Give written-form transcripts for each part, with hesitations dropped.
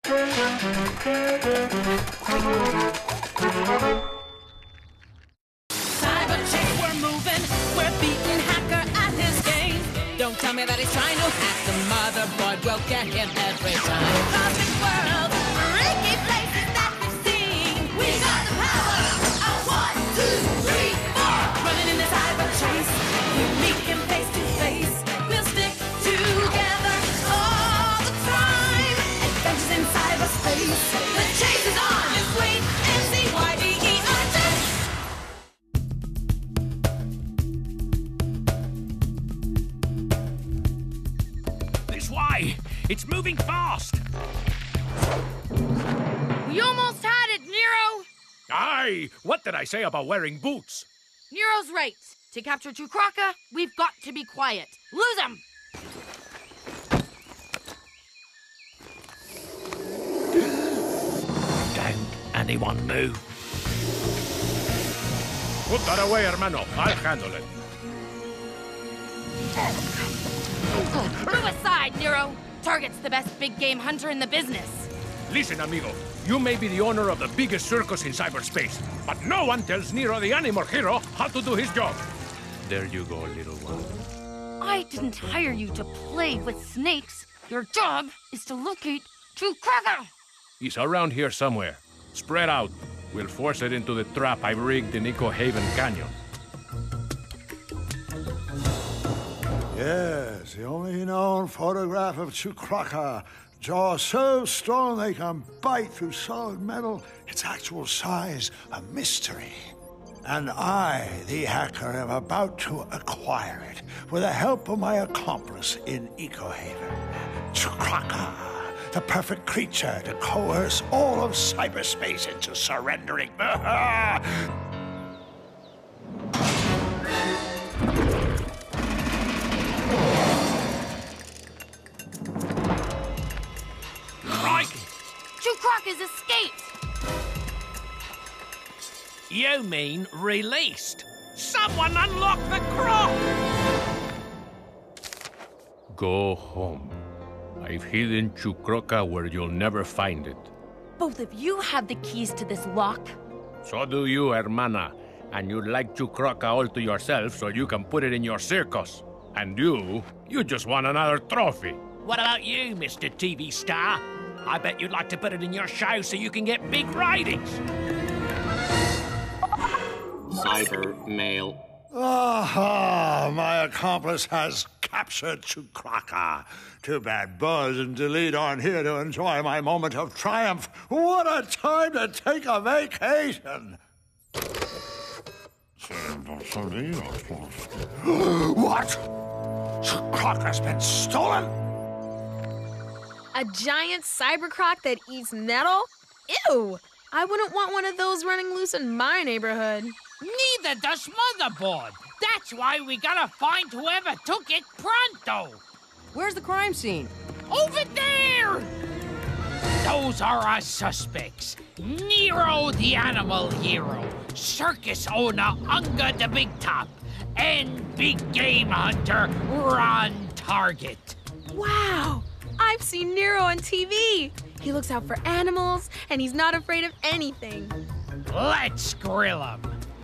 We're moving, we're beating Hacker at his game. Don't tell me that he's trying to hack the motherboard. We'll get him every time. Cosmic world, freaky places that we've seen. We got the power of 1, 2, 3, 4. Running in the cyber chase, we meet him face to face. We'll stick together all the time. Adventures in cyberspace. The chase is on. Just wait and see why Why? It's moving fast! We almost had it, Nero! Aye! What did I say about wearing boots? Nero's right. To capture Chukraca, we've got to be quiet. Lose him! Don't anyone move. Put that away, hermano. I'll handle it. Move aside, Nero! Target's the best big game hunter in the business. Listen, amigo. You may be the owner of the biggest circus in cyberspace, but no one tells Nero the animal hero how to do his job. There you go, little one. I didn't hire you to play with snakes. Your job is to locate Chukraca! He's around here somewhere. Spread out. We'll force it into the trap I've rigged in Eco Haven Canyon. Yes, the only known photograph of Chukraca. Jaw so strong they can bite through solid metal. Its actual size, a mystery. And I, the hacker, am about to acquire it with the help of my accomplice in Eco Haven. Chukraca, the perfect creature to coerce all of cyberspace into surrendering. Chukraca's escaped! You mean released? Someone unlock the croc! Go home. I've hidden Chukraca where you'll never find it. Both of you have the keys to this lock. So do you, hermana. And you like Chukraca all to yourself so you can put it in your circus. And you just want another trophy. What about you, Mr. TV star? I bet you'd like to put it in your show so you can get big ratings. Cyber mail. Aha! My accomplice has captured Chukraca. Too bad Buzz and Delete aren't here to enjoy my moment of triumph. What a time to take a vacation! What? Chukraca's been stolen? A giant cybercroc that eats metal? Ew! I wouldn't want one of those running loose in my neighborhood. Neither does Motherboard. That's why we gotta find whoever took it pronto. Where's the crime scene? Over there! Those are our suspects. Nero the animal hero, circus owner Unga the Big Top, and big game hunter Ron Target. Wow! I've seen Nero on TV. He looks out for animals, and he's not afraid of anything. Let's grill him.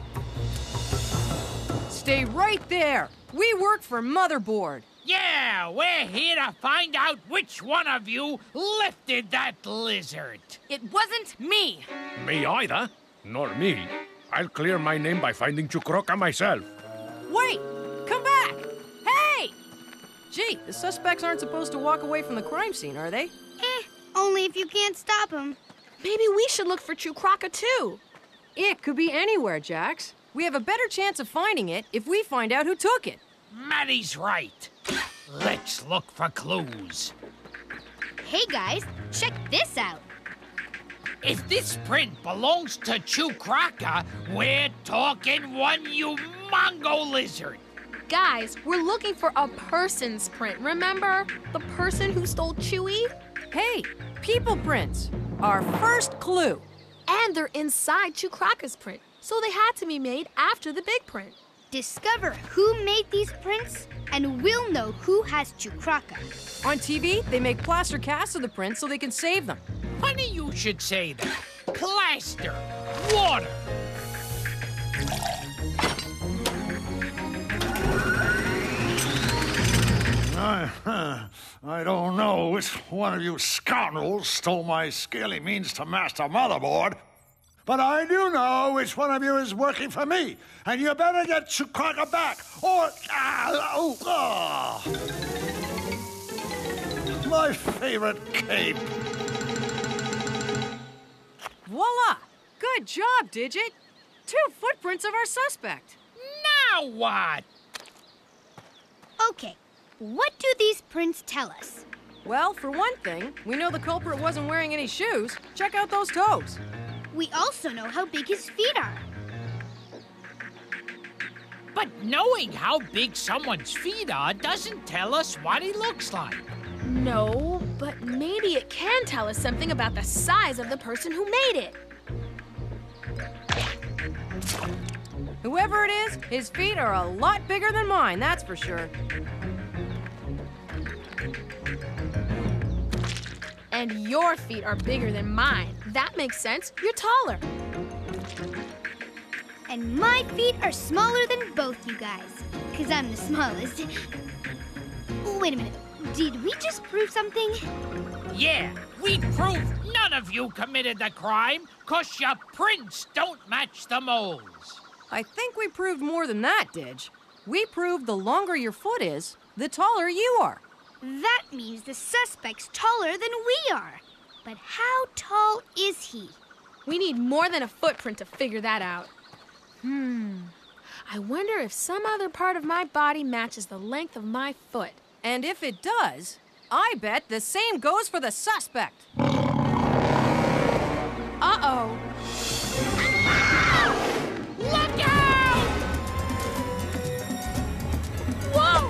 Stay right there. We work for Motherboard. Yeah, we're here to find out which one of you lifted that lizard. It wasn't me. Me either. Nor me. I'll clear my name by finding Chukraca myself. Wait! Come back! Hey! Gee, the suspects aren't supposed to walk away from the crime scene, are they? Only if you can't stop him. Maybe we should look for Chukraca, too. It could be anywhere, Jax. We have a better chance of finding it if we find out who took it. Maddie's right. Let's look for clues. Hey, guys, check this out. If this print belongs to Chukraca, we're talking one humongo lizard. Guys, we're looking for a person's print, remember? The person who stole Chewie? Hey, people prints. Our first clue. And they're inside Chukraca's print, so they had to be made after the big print. Discover who made these prints, and we'll know who has Chukraka. On TV, they make plaster casts of the prints so they can save them. Funny you should say that. Plaster. Water. I don't know which one of you scoundrels stole my Scaly Means to Master motherboard, but I do know which one of you is working for me, and you better get Chukraka back, or... My favorite cape. Voila! Good job, Digit. 2 footprints of our suspect. Now what? Okay, what do these prints tell us? Well, for one thing, we know the culprit wasn't wearing any shoes. Check out those toes. We also know how big his feet are. But knowing how big someone's feet are doesn't tell us what he looks like. No, but maybe it can tell us something about the size of the person who made it. Whoever it is, his feet are a lot bigger than mine, that's for sure. And your feet are bigger than mine. That makes sense. You're taller. And my feet are smaller than both you guys, because I'm the smallest. Wait a minute. Did we just prove something? Yeah, we proved none of you committed the crime, 'cause your prints don't match the molds. I think we proved more than that, Didge. We proved the longer your foot is, the taller you are. That means the suspect's taller than we are. But how tall is he? We need more than a footprint to figure that out. I wonder if some other part of my body matches the length of my foot. And if it does, I bet the same goes for the suspect. Uh-oh. Look out! Whoa!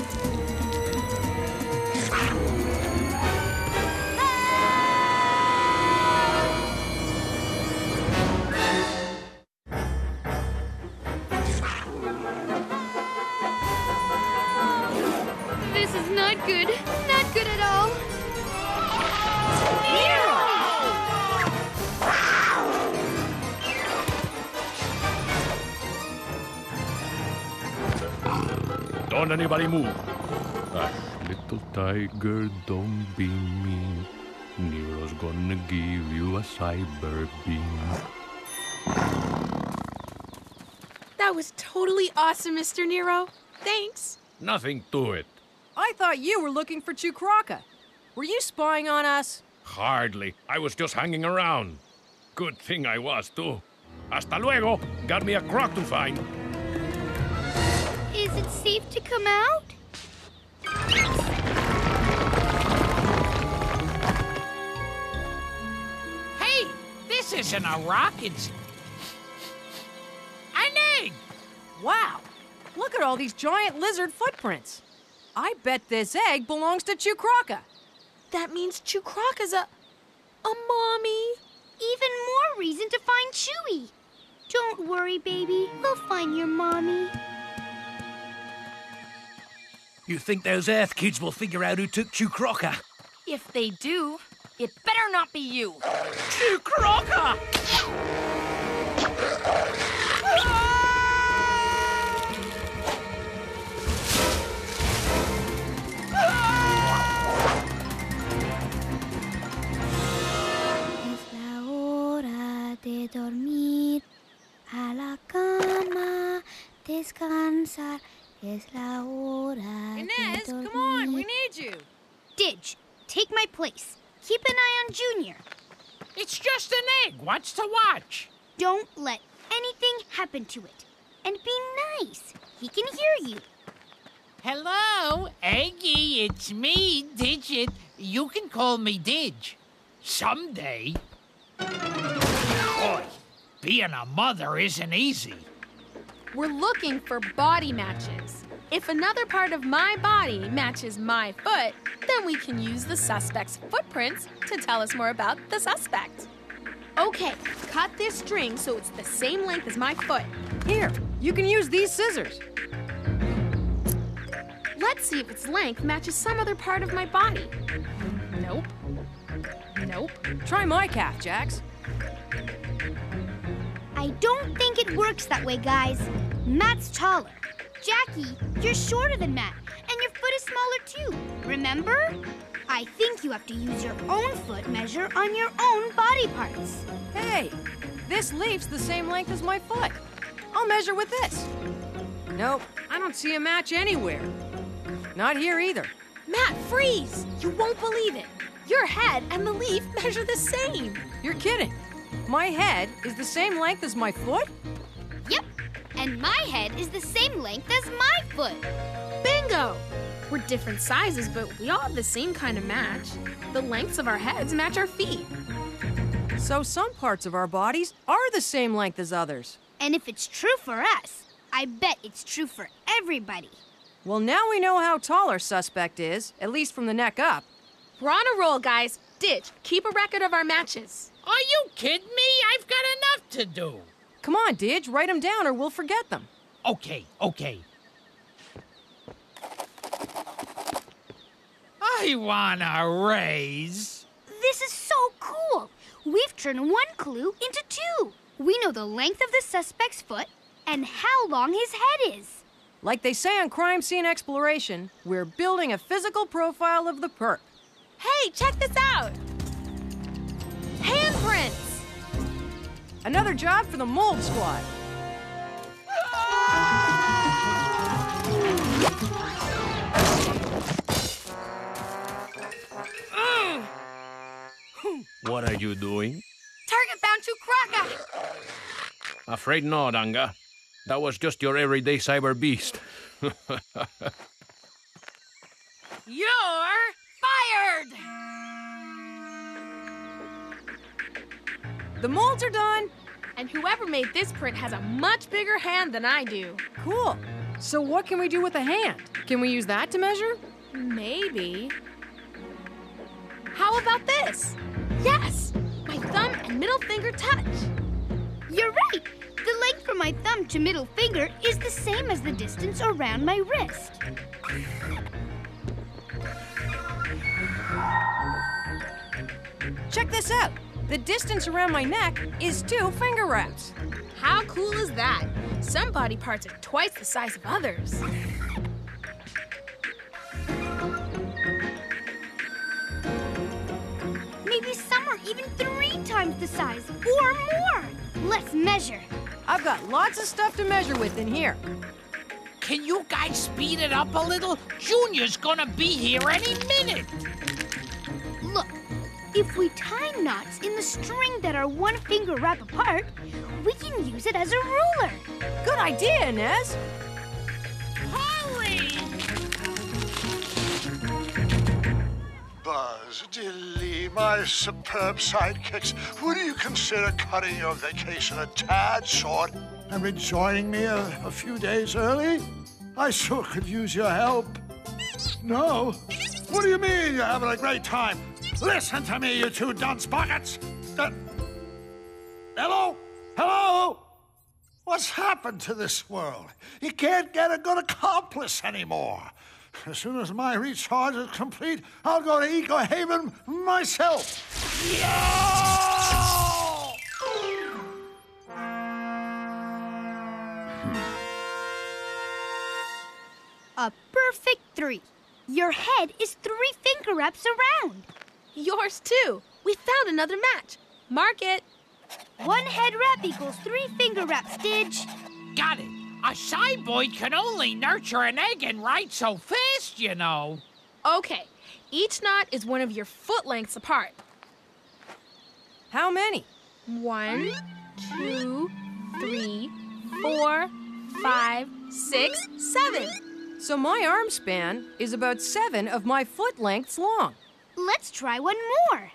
This is not good. Not good at all. Don't anybody move. Hush, little tiger, don't be mean. Nero's gonna give you a cyber beam. That was totally awesome, Mr. Nero. Thanks. Nothing to it. I thought you were looking for Chukraka. Were you spying on us? Hardly. I was just hanging around. Good thing I was, too. Hasta luego. Got me a croc to find. Is it safe to come out? Hey, this isn't a rock, it's an egg! Wow, look at all these giant lizard footprints. I bet this egg belongs to Chukraka. That means Chukraka's a mommy. Even more reason to find Chewie. Don't worry, baby. We'll find your mommy. You think those Earth kids will figure out who took Chukraka? If they do, it better not be you. Chukraka! Es la hora de dormir, a la cama, descansar. Es la hora Inez, de dormir. come on, we need you. Didge, take my place. Keep an eye on Junior. It's just an egg. What's to watch? Don't let anything happen to it. And be nice. He can hear you. Hello, Eggy, it's me, Digit. You can call me Didge. Someday. Boy, being a mother isn't easy. We're looking for body matches. If another part of my body matches my foot, then we can use the suspect's footprints to tell us more about the suspect. Okay, cut this string so it's the same length as my foot. Here, You can use these scissors. Let's see if its length matches some other part of my body. Nope. Nope. Try my calf, Jax. I don't think it works that way, guys. Matt's taller. Jackie, you're shorter than Matt, and your foot is smaller too. Remember? I think you have to use your own foot measure on your own body parts. Hey, this leaf's the same length as my foot. I'll measure with this. Nope, I don't see a match anywhere. Not here either. Matt, freeze! You won't believe it. Your head and the leaf measure the same. You're kidding. My head is the same length as my foot? Yep, and my head is the same length as my foot. Bingo! We're different sizes, but we all have the same kind of match. The lengths of our heads match our feet. So some parts of our bodies are the same length as others. And if it's true for us, I bet it's true for everybody. Well, now we know how tall our suspect is, at least from the neck up. We're on a roll, guys. Ditch, keep a record of our matches. Are you kidding me? I've got enough to do. Come on, Didge, write them down or we'll forget them. Okay. I want a raise. This is so cool. We've turned one clue into two. We know the length of the suspect's foot and how long his head is. Like they say on Crime Scene Exploration, we're building a physical profile of the perp. Hey, check this out. Handprints. Another job for the Mold Squad. What are you doing? Target found Chukraca! Afraid not, Anga. That was just your everyday cyber beast. You're fired! The molds are done. And whoever made this print has a much bigger hand than I do. Cool. So what can we do with a hand? Can we use that to measure? Maybe. How about this? Yes! My thumb and middle finger touch. You're right. The length from my thumb to middle finger is the same as the distance around my wrist. Check this out. The distance around my neck is 2 finger wraps. How cool is that? Some body parts are twice the size of others. Maybe some are even 3 times the size or more. Let's measure. I've got lots of stuff to measure with in here. Can you guys speed it up a little? Junior's gonna be here any minute. Look, if we tie knots in the string that are 1 finger wrap apart, we can use it as a ruler. Good idea, Inez. Hurry! Buzz, Dilly, my superb sidekicks, would you consider cutting your vacation a tad short and rejoining me a few days early? I sure could use your help. No? What do you mean you're having a great time? Listen to me, you two dunce buckets! Hello? Hello? What's happened to this world? You can't get a good accomplice anymore. As soon as my recharge is complete, I'll go to Eco Haven myself. A perfect 3. Your head is 3 finger wraps around. Yours too. We found another match. Mark it. 1 head wrap equals 3 finger wraps, Didge. Got it. A cyborg can only nurture an egg and write so fast, you know. Okay. Each knot is 1 of your foot lengths apart. How many? 1, 2, 3, 4, 5, 6, 7. So my arm span is about 7 of my foot lengths long. Let's try 1 more.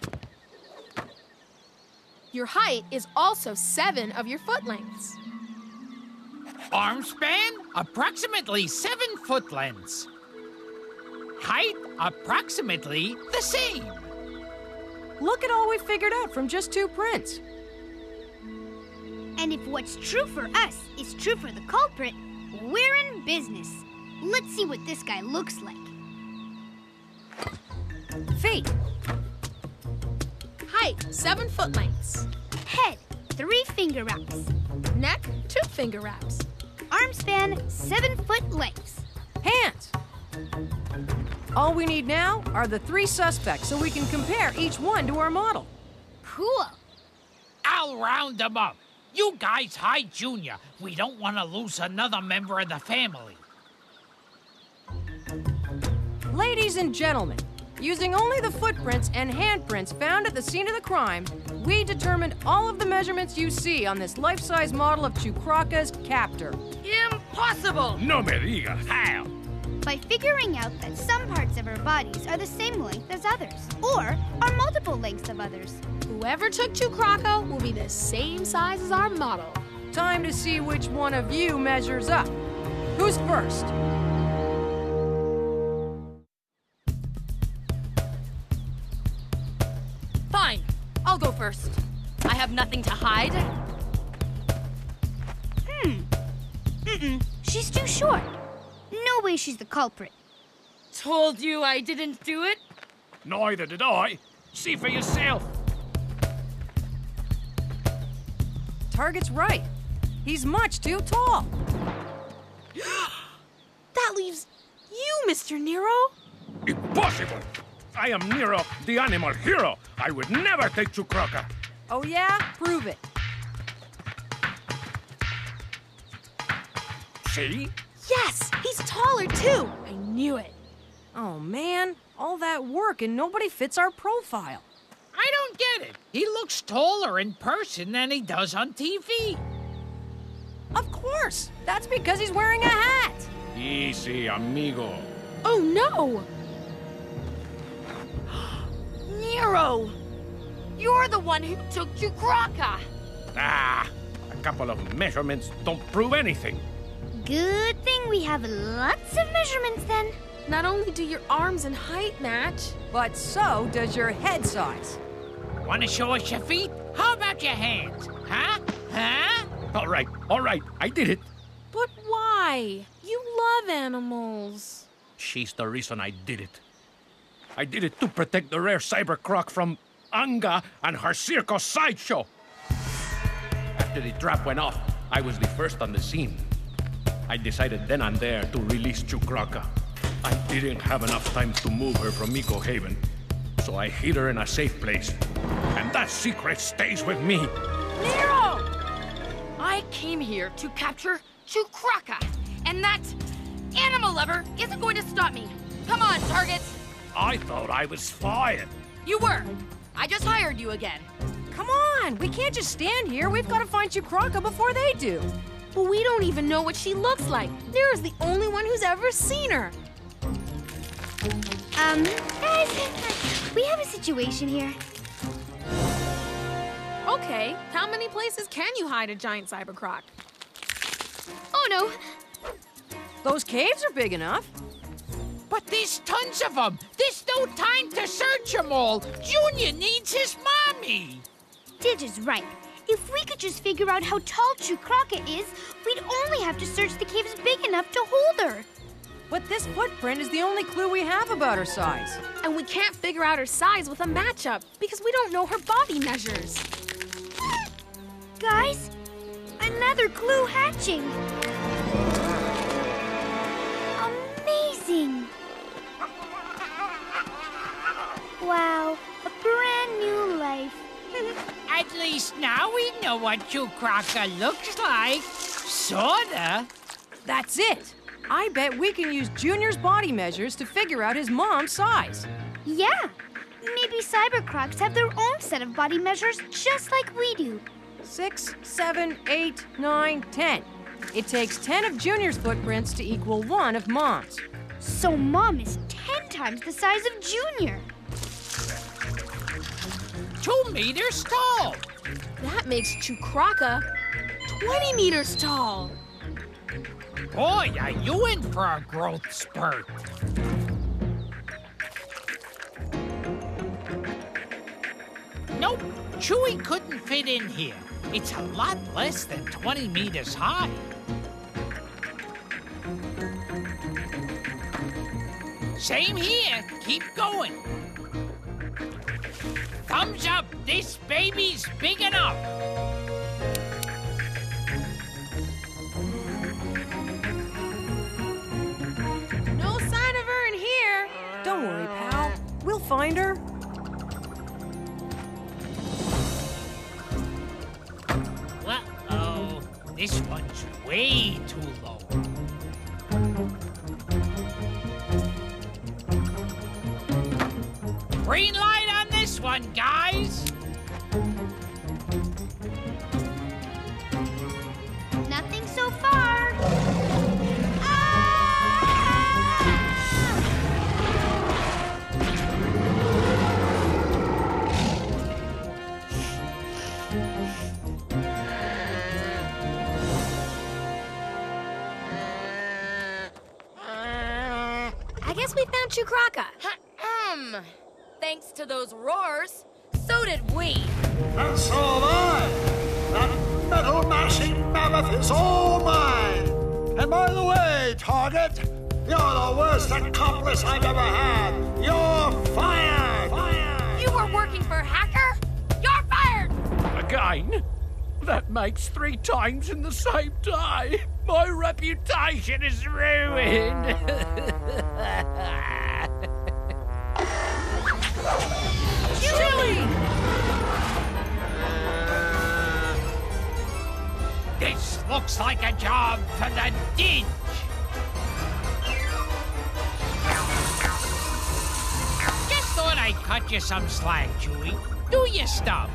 Your height is also 7 of your foot lengths. Arm span, approximately 7 foot lengths. Height, approximately the same. Look at all we figured out from just 2 prints. And And if what's true for us is true for the culprit, we're in business. Let's see what this guy looks like. Feet. Height, 7 foot lengths. Head, 3 finger wraps. Neck, 2 finger wraps. Arm span, 7 foot lengths. Hands. All we need now are the 3 suspects so we can compare each one to our model. Cool. I'll round them up. You guys hide Junior. We don't want to lose another member of the family. Ladies and gentlemen, using only the footprints and handprints found at the scene of the crime, we determined all of the measurements you see on this life-size model of Chukraca's captor. Impossible! No me diga. How? By figuring out that some parts of our bodies are the same length as others, or are multiple lengths of others. Whoever took Chukraca will be the same size as our model. Time to see which one of you measures up. Who's first? Fine, I'll go first. I have nothing to hide. She's too short. No way she's the culprit. Told you I didn't do it. Neither did I. See for yourself. Target's right. He's much too tall. That leaves you, Mr. Nero. Impossible! I am Nero, the animal hero. I would never take Chukraca. Oh yeah? Prove it. See? Yes, he's taller too. I knew it. Oh man, all that work and nobody fits our profile. I don't get it. He looks taller in person than he does on TV. Of course. That's because he's wearing a hat. Easy, amigo. Oh no! Nero! You're the one who took Chukraca! Ah, a couple of measurements don't prove anything. Good thing we have lots of measurements then. Not only do your arms and height match, But so does your head size. Want to show us your feet? How about your hands? Huh? Huh? All right, I did it. but why? You love animals. She's the reason I did it. I did it to protect the rare cybercroc from Anga and her circus sideshow. After the trap went off, I was the first on the scene. I decided then and there to release Chukraca. I didn't have enough time to move her from Miko Haven, so I hid her in a safe place. And that secret stays with me. Nero! I came here to capture Chukraca, and that animal lover isn't going to stop me. Come on, targets. I thought I was fired. You were. I just hired you again. Come on, we can't just stand here. We've got to find Chukraca before they do. But we don't even know what she looks like. Nero's the only one who's ever seen her. Guys, we have a situation here. Okay, how many places can you hide a giant cybercroc? Oh no, Those caves are big enough. But there's tons of them. There's no time to search them all. Junior needs his mommy. Didge is right. If we could just figure out how tall Chukraca is, we'd only have to search the caves big enough to hold her. But this footprint is the only clue we have about her size. And we can't figure out her size with a matchup because we don't know her body measures. Guys, another clue hatching. Amazing. Wow, a brand new life. At least now we know what Chukraca looks like. Sorta. That's it. I bet we can use Junior's body measures to figure out his mom's size. Yeah, maybe cybercrocs have their own set of body measures just like we do. 6, 7, 8, 9, 10. It takes 10 of Junior's footprints to equal 1 of Mom's. So Mom is 10 times the size of Junior. 2 meters tall. That makes Chukraca 20 meters tall. Boy, are you in for a growth spurt. Nope, Chewie couldn't fit in here. It's a lot less than 20 meters high. Same here. Keep going. Thumbs up. This baby's big enough. No sign of her in here. Don't worry, pal. We'll find her. Uh-oh. This one's way too low. Green light on this one, guys! Nothing so far. I guess we found Chukraka. Thanks to those roars, so did we. And so have I. That metal-mashing mammoth is all mine. And by the way, Target, you're the worst accomplice I've ever had. You're fired. You were working for Hacker? You're fired! Again? That makes 3 times in the same day. My reputation is ruined. Chili! This looks like a job for the Dinge. Just thought I'd cut you some slack, Chewie. Do your stuff.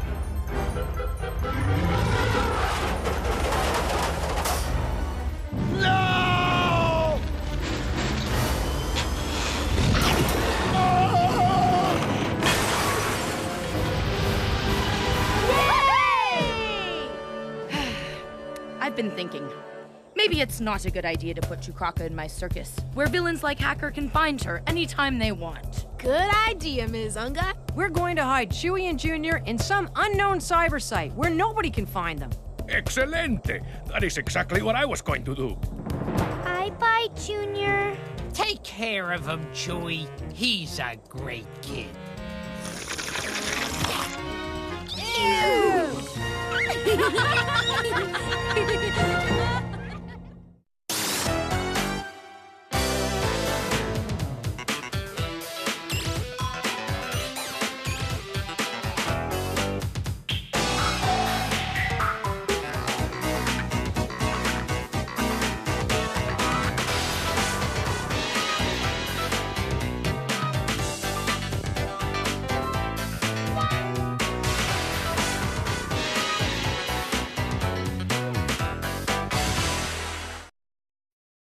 No! I've been thinking. Maybe it's not a good idea to put Chukraka in my circus, where villains like Hacker can find her anytime they want. Good idea, Ms. Unga. We're going to hide Chewie and Junior in some unknown cyber site where nobody can find them. Excelente. That is exactly what I was going to do. Bye-bye, Junior. Take care of him, Chewie. He's a great kid. Ew!